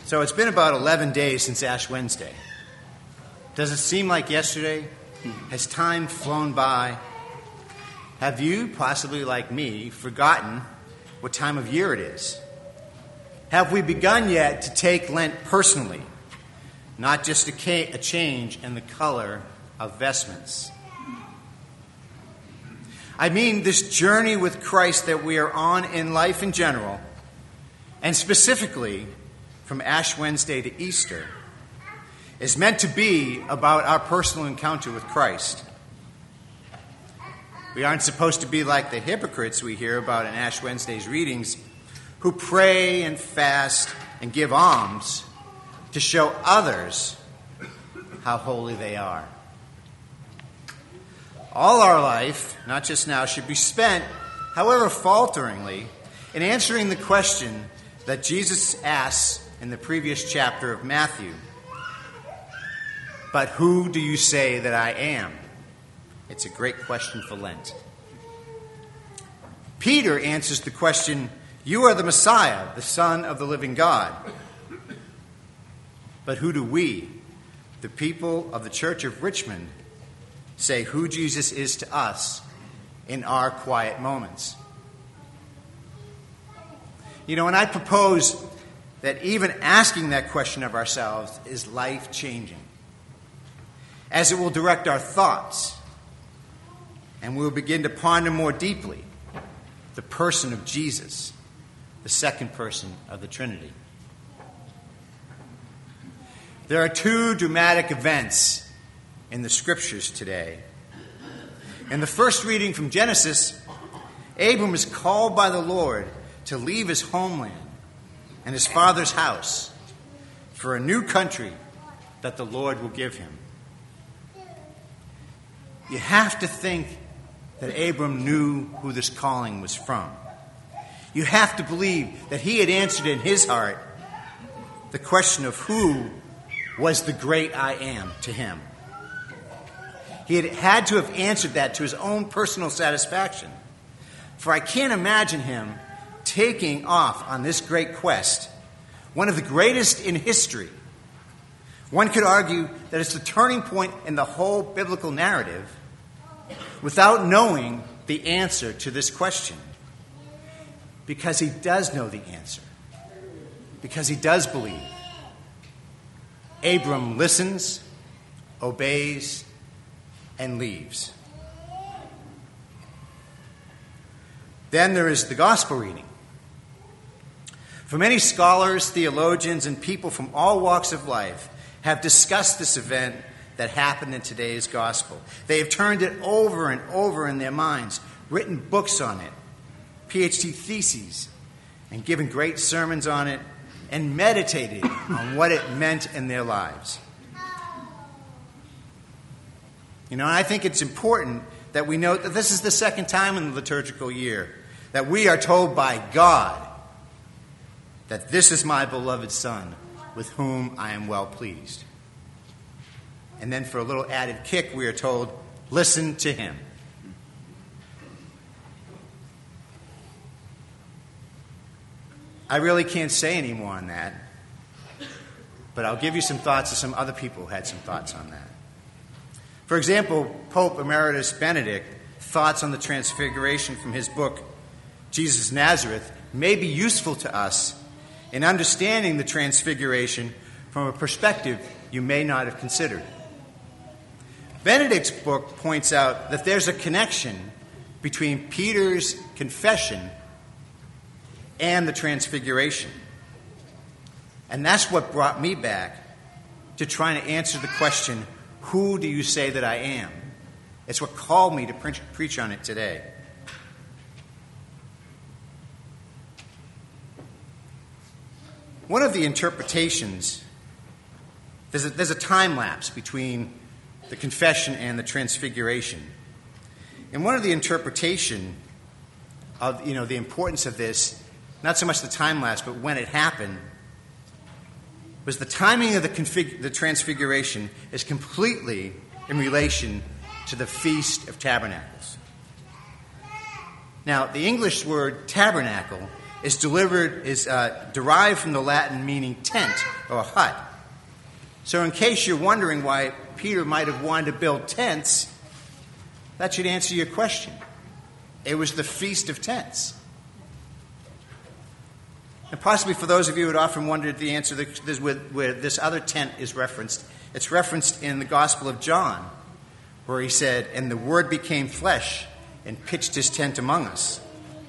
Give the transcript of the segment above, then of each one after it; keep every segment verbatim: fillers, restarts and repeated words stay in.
So it's been about eleven days since Ash Wednesday. Does it seem like yesterday? Has time flown by? Have you, possibly like me, forgotten what time of year it is? Have we begun yet to take Lent personally, not just a, ca- a change in the color of vestments? I mean this journey with Christ that we are on in life in general, and specifically from Ash Wednesday to Easter, is meant to be about our personal encounter with Christ. We aren't supposed to be like the hypocrites we hear about in Ash Wednesday's readings, who pray and fast and give alms to show others how holy they are. All our life, not just now, should be spent, however falteringly, in answering the question that Jesus asks in the previous chapter of Matthew. But who do you say that I am? It's a great question for Lent. Peter answers the question, you are the Messiah, the Son of the living God. But who do we, the people of the Church of Richmond, say who Jesus is to us in our quiet moments? You know, and I propose that even asking that question of ourselves is life-changing, as it will direct our thoughts, and we'll begin to ponder more deeply the person of Jesus, the second person of the Trinity. There are two dramatic events in the Scriptures today. In the first reading from Genesis, Abram is called by the Lord to leave his homeland and his father's house for a new country that the Lord will give him. You have to think that Abram knew who this calling was from. You have to believe that he had answered in his heart the question of who was the great I am to him. He had had to have answered that to his own personal satisfaction. For I can't imagine him taking off on this great quest, one of the greatest in history. One could argue that it's the turning point in the whole biblical narrative, without knowing the answer to this question. Because he does know the answer. Because he does believe. Abram listens, obeys, and leaves. Then there is the gospel reading. For many scholars, theologians, and people from all walks of life have discussed this event that happened in today's gospel. They have turned it over and over in their minds, written books on it, P H D theses, and given great sermons on it, and meditated on what it meant in their lives. You know, and I think it's important that we note that this is the second time in the liturgical year that we are told by God that this is my beloved Son, with whom I am well pleased. And then for a little added kick, we are told, listen to him. I really can't say any more on that, but I'll give you some thoughts of some other people who had some thoughts on that. For example, Pope Emeritus Benedict, thoughts on the Transfiguration from his book, Jesus of Nazareth, may be useful to us in understanding the Transfiguration from a perspective you may not have considered. Benedict's book points out that there's a connection between Peter's confession and the Transfiguration. And that's what brought me back to trying to answer the question, who do you say that I am? It's what called me to pre- preach on it today. One of the interpretations, there's a, there's a time lapse between the confession and the Transfiguration. And one of the interpretation of, you know, the importance of this, not so much the time lapse, but when it happened, was the timing of the, config- the Transfiguration is completely in relation to the Feast of Tabernacles. Now, the English word tabernacle is delivered is uh, derived from the Latin meaning tent or hut. So in case you're wondering why Peter might have wanted to build tents, that should answer your question. It was the Feast of Tents. And possibly for those of you who had often wondered the answer to this, where this other tent is referenced, it's referenced in the Gospel of John, where he said, "And the Word became flesh and pitched his tent among us."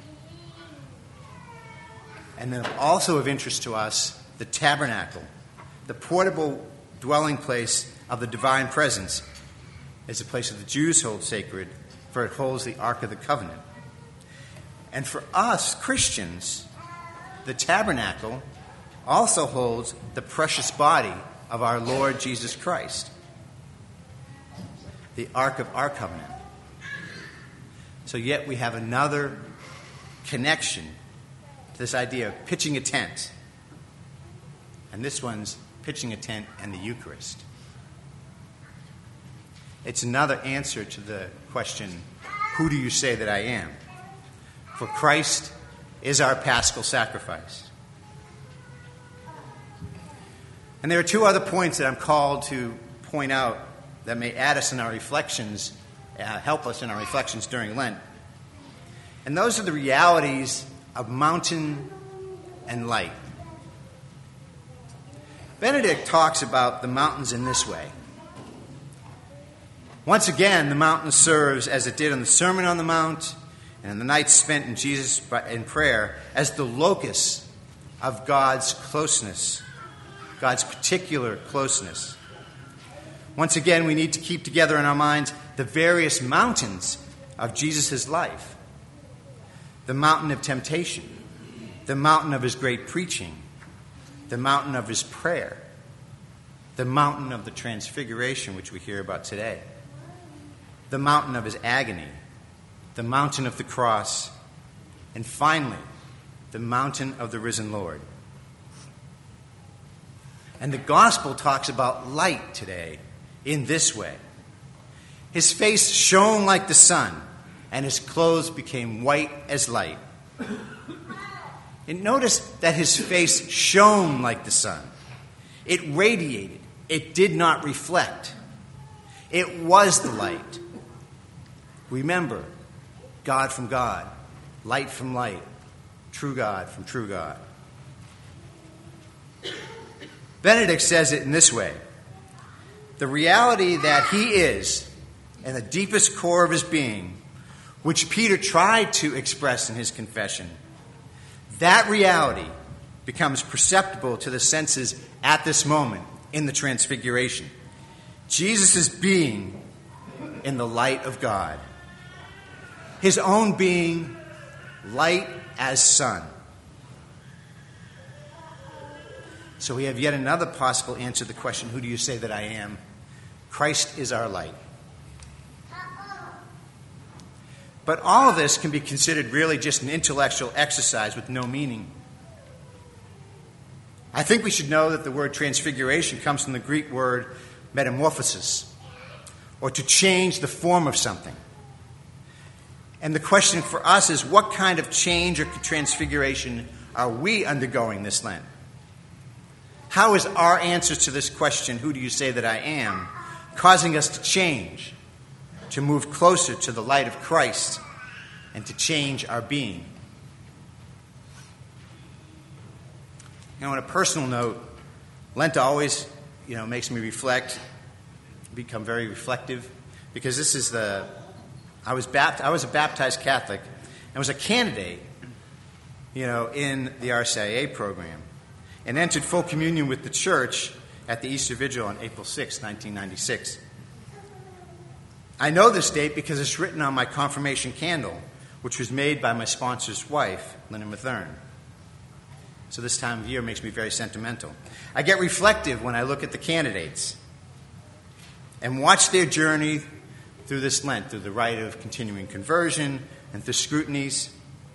And then also of interest to us, the tabernacle, the portable dwelling place of the divine presence, is a place that the Jews hold sacred, for it holds the Ark of the Covenant. And for us, Christians, the tabernacle also holds the precious body of our Lord Jesus Christ, the Ark of our covenant. So yet we have another connection to this idea of pitching a tent. And this one's pitching a tent and the Eucharist. It's another answer to the question, who do you say that I am? For Christ is our paschal sacrifice. And there are two other points that I'm called to point out that may add us in our reflections, uh, help us in our reflections during Lent. And those are the realities of mountain and light. Benedict talks about the mountains in this way. Once again, the mountain serves, as it did in the Sermon on the Mount and in the nights spent in Jesus in prayer, as the locus of God's closeness, God's particular closeness. Once again, we need to keep together in our minds the various mountains of Jesus' life. The mountain of temptation, the mountain of his great preaching, the mountain of his prayer, the mountain of the transfiguration, which we hear about today, the mountain of his agony, the mountain of the cross, and finally, the mountain of the risen Lord. And the gospel talks about light today in this way. His face shone like the sun, and his clothes became white as light. And notice that his face shone like the sun. It radiated. It did not reflect. It was the light. Remember, God from God, light from light, true God from true God. Benedict says it in this way. The reality that he is, in the deepest core of his being, which Peter tried to express in his confession, that reality becomes perceptible to the senses at this moment in the Transfiguration. Jesus' being in the light of God. His own being light as sun. So we have yet another possible answer to the question, who do you say that I am? Christ is our light. But all of this can be considered really just an intellectual exercise with no meaning. I think we should know that the word transfiguration comes from the Greek word metamorphosis, or to change the form of something. And the question for us is, what kind of change or transfiguration are we undergoing this Lent? How is our answer to this question, who do you say that I am, causing us to change, to move closer to the light of Christ, and to change our being? Now, on a personal note, Lent always, you know, makes me reflect, become very reflective, because this is the, I was bapt, I was a baptized Catholic, and was a candidate, you know, in the R C I A program, and entered full communion with the Church at the Easter Vigil on April sixth, nineteen ninety-six. I know this date because it's written on my confirmation candle, which was made by my sponsor's wife, Linda Mathern. So this time of year makes me very sentimental. I get reflective when I look at the candidates and watch their journey through this Lent, through the rite of continuing conversion and through scrutinies.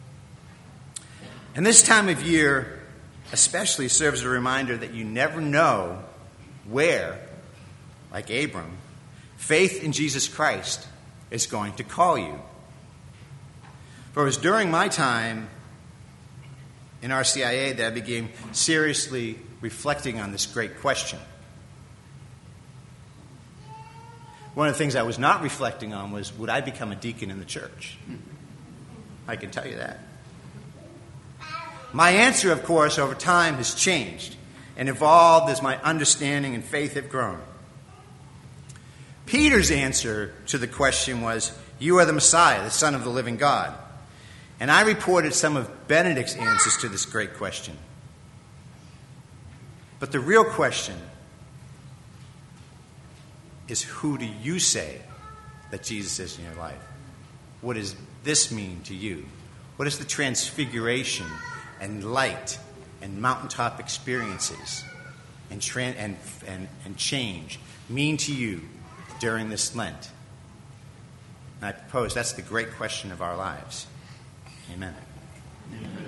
And this time of year especially serves as a reminder that you never know where, like Abram, faith in Jesus Christ is going to call you. For it was during my time in R C I A that I began seriously reflecting on this great question. One of the things I was not reflecting on was, would I become a deacon in the church? I can tell you that. My answer, of course, over time has changed and evolved as my understanding and faith have grown. Peter's answer to the question was, "You are the Messiah, the Son of the living God." And I reported some of Benedict's answers to this great question. But the real question is, who do you say that Jesus is in your life? What does this mean to you? What is the transfiguration and light and mountaintop experiences and, tran- and, and, and change mean to you during this Lent? And I propose that's the great question of our lives. Amen. Amen.